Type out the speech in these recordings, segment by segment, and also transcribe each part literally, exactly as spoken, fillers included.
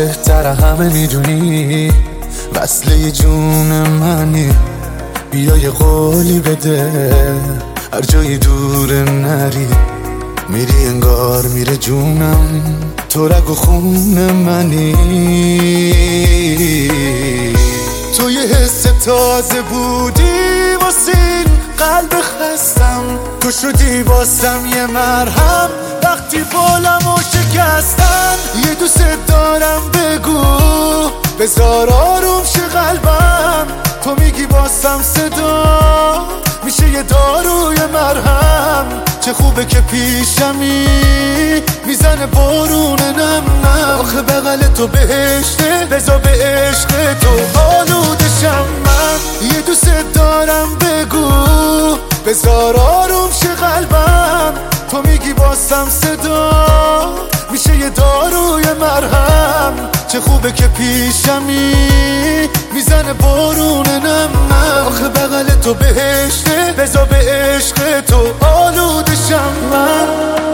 بهتر همه میدونی، وصله جون منی. بیا یه قولی بده، هر جایی دور نری، میری انگار میره جونم، تو رگ و خون منی. تو یه حس تازه بودی واسین قلب خستم، تو شدی واسم یه مرهم وقتی بالمو شکستن. یه دوست دارم بگو بذار آروم شه قلبم، تو میگی واسم صدا میشه یه داروی مرهم. چه خوبه که پیشمی میزنه بارون نم نم، آخه بغل تو بهشته، بذار به عشق تو آلودشم من. یه دوست دارم بگو بذار آروم شه قلبم، تو میگی واسم صدا میشه یه داروی مرهم. چه خوبه که پیشمی میزنه بارون نم نم، آخه بغل تو بهشته، بذار به عشق تو آلودشم من.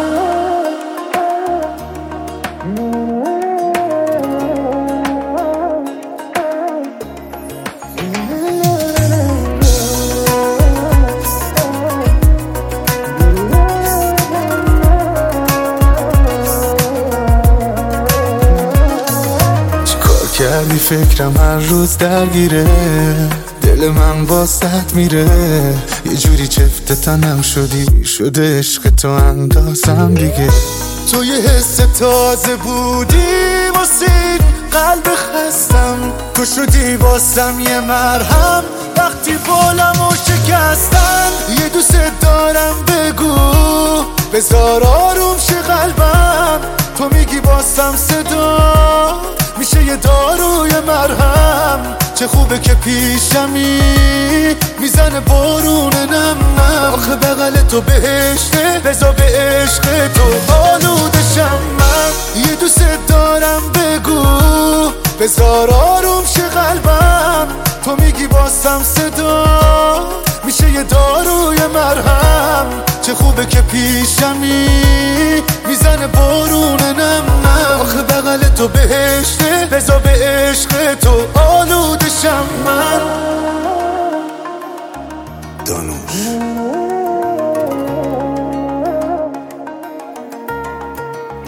کردی فکرم هر روز درگیره، دل من واسط میره، یه جوری چفت تنم شدی، شده عشق تو اندازم دیگه. تو یه حس تازه بودی واسین قلب خستم، تو شدی واسم یه مرهم وقتی بالمو شکستن. یه دوست دارم بگو بذار آروم شه قلبم، تو میگی واسم صدا میشه یه داروی مرهم. چه خوبه که پیشمی میزنه بارون نم نم، آخه بغل تو بهشته، بذار به عشق تو آلودشم من. یه دوست دارم بگو بذار آروم شه قلبم، تو میگی واسم صدا میشه یه داروی مرهم. چه خوبه که پیشمی میزنه بارون نم نم، آخه بغل تو بهشته، بذار به عشق تو آلودشم من.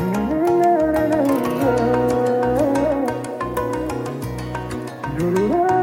دانوش